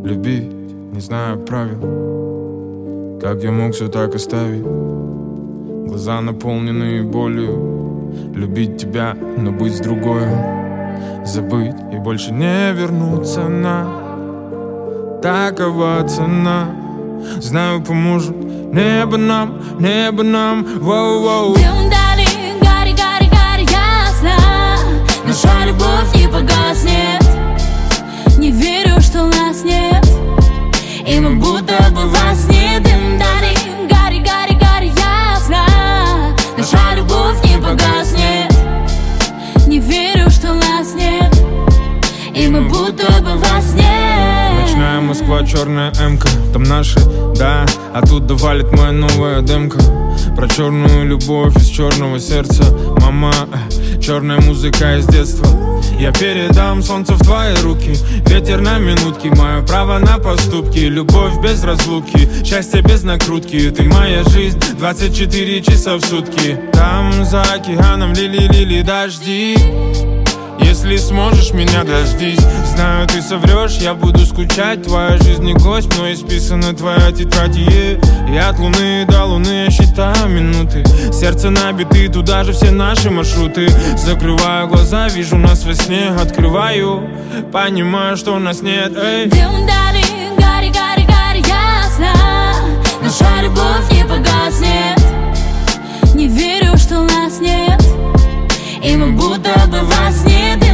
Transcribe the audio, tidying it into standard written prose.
любить, не знаю правил. Как я мог все так оставить? Глаза наполненные болью. Любить тебя, но быть с другой. Забыть и больше не вернуться на. Такова цена. Знаю, поможет небо нам, воу-воу. Дым дали, гори, гори, гори, ясно. Наша любовь не погаснет. Не верю, что нас нет, и мы будто бы во сне. Дым дали, гори, гори, гори, ясно. Наша любовь не погаснет. Не верю, что нас нет, и мы будто бы во сне. Ночная Москва, черная М-ка. Там наши, да, оттуда валит моя новая демка. Про черную любовь из черного сердца. Мама, черная музыка из детства. Я передам солнце в твои руки. Ветер на минутки, мое право на поступки. Любовь без разлуки, счастье без накрутки. Ты моя жизнь, 24 часа в сутки. Там за океаном лили дожди. Если сможешь, меня дождись. Знаю, ты соврешь, я буду скучать. Твоя жизнь не гость, но исписана твоя тетрадь. И от луны до луны я считаю минуты. Сердце набиты, туда же все наши маршруты. Закрываю глаза, вижу нас во сне. Открываю, понимаю, что нас нет. Эй. Дым дали, гори, гори, гори, ясно. Наша любовь не погаснет. Не верю, что нас нет, и мы будто бы во сне.